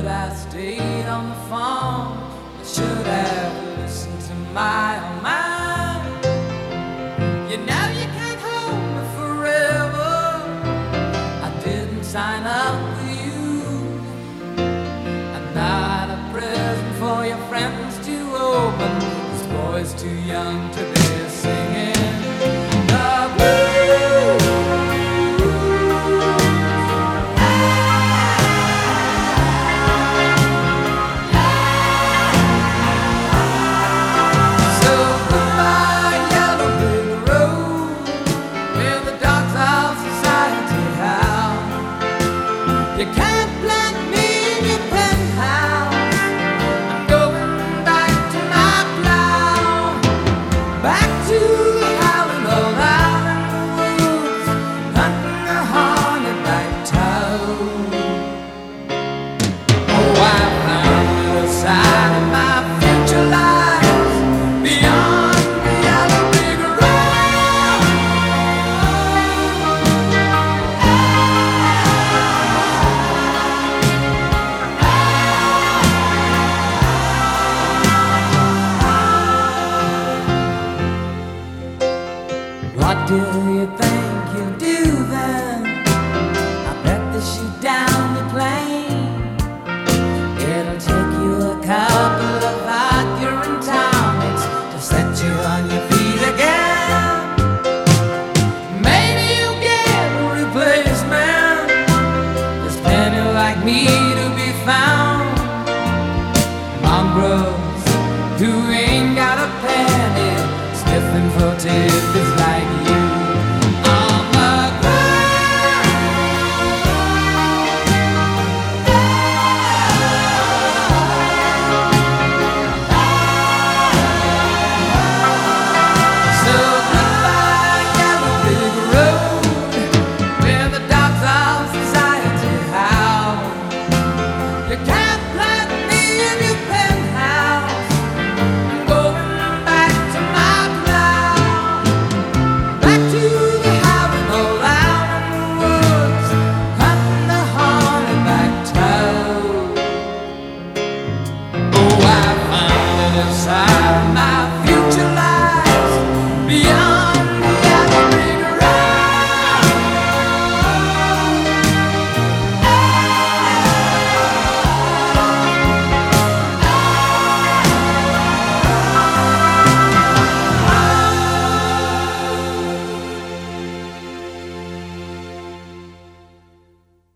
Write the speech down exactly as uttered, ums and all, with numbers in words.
I stayed on the phone. I should have listened to my own mind. You know you can't hold me forever. I didn't sign up with you. I'm not a present for your friends to open. This boy's too young to be singing the blues. So goodbye, yellow brick road, where the dogs of society howl. You can't plant me in your penthouse. I'm going back to my plow, back to howling all out in the woods, hunting a hornet-like toad. Oh, I found a little side of my future lies beyond the yellow brick road. What do you think you'll do then? I bet they shoot down the plane. It'll take you a couple of hot urine tonics to set you on your feet again. Maybe you'll get a replacement. There's plenty like me to be found. Mongrels who ain't got a penny, sniffing for tips.